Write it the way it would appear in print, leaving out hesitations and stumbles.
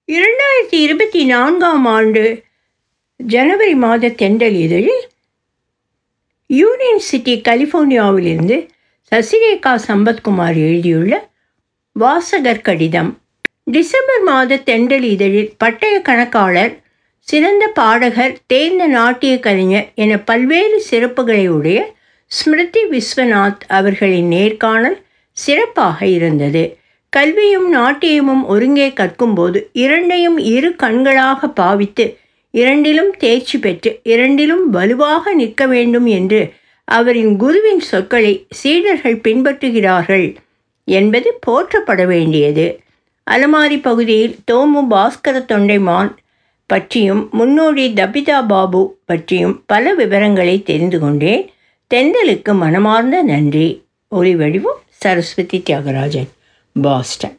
2024ஆம் ஆண்டு ஜனவரி மாத தென்றல் இதழில் யூனியன் சிட்டி கலிஃபோர்னியாவிலிருந்து சசிரேகா சம்பத்குமார் எழுதியுள்ள வாசகர் கடிதம். டிசம்பர் மாத தென்றல் இதழில் பட்டய கணக்காளர், சிறந்த பாடகர், தேர்ந்த நாட்டிய கலைஞர் என பல்வேறு சிறப்புகளை உடைய ஸ்மிருதி விஸ்வநாத் அவர்களின் நேர்காணல் சிறப்பாக இருந்தது. கல்வியும் நாட்டியமும் ஒருங்கே கற்கும்போது இரண்டையும் இரு கண்களாக பாவித்து இரண்டிலும் தேர்ச்சி பெற்று இரண்டிலும் வலுவாக நிற்க வேண்டும் என்று அவரின் குருவின் சொற்களை சீடர்கள் பின்பற்றுகிறார்கள் என்பது போற்றப்பட வேண்டியது. அலமாரி பகுதியில் தோமு பாஸ்கர தொண்டைமான் பற்றியும் முன்னோடி தபிதா பாபு பற்றியும் பல விவரங்களை தெரிந்து கொண்டேன். தென்றலுக்கு மனமார்ந்த நன்றி. ஒலிவடிவம் சரஸ்வதி தியாகராஜன், பாஸ்டன்.